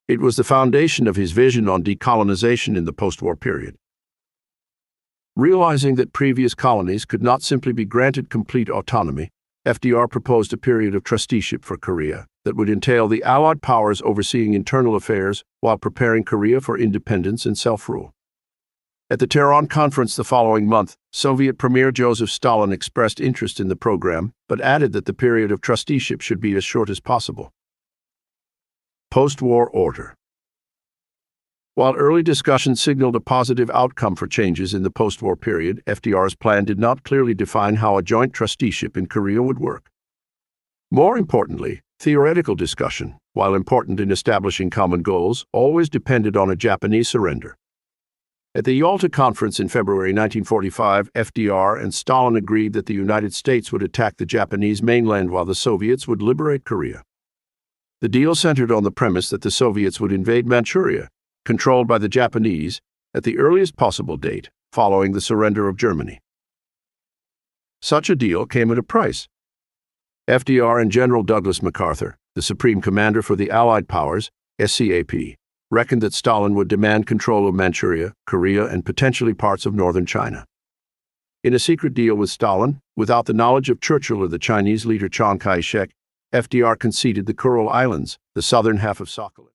It was the foundation of his vision on decolonization in the post-war period. Realizing that previous colonies could not simply be granted complete autonomy, FDR proposed a period of trusteeship for Korea that would entail the Allied powers overseeing internal affairs while preparing Korea for independence and self-rule. At the Tehran Conference the following month, Soviet Premier Joseph Stalin expressed interest in the program, but added that the period of trusteeship should be as short as possible. Post-war order. While early discussions signaled a positive outcome for changes in the post-war period, FDR's plan did not clearly define how a joint trusteeship in Korea would work. More importantly, theoretical discussion, while important in establishing common goals, always depended on a Japanese surrender. At the Yalta Conference in February 1945, FDR and Stalin agreed that the United States would attack the Japanese mainland while the Soviets would liberate Korea. The deal centered on the premise that the Soviets would invade Manchuria, controlled by the Japanese, at the earliest possible date following the surrender of Germany. Such a deal came at a price. FDR and General Douglas MacArthur, the Supreme Commander for the Allied Powers, SCAP, reckoned that Stalin would demand control of Manchuria, Korea, and potentially parts of northern China. In a secret deal with Stalin, without the knowledge of Churchill or the Chinese leader Chiang Kai-shek, FDR conceded the Kuril Islands, the southern half of Sakhalin.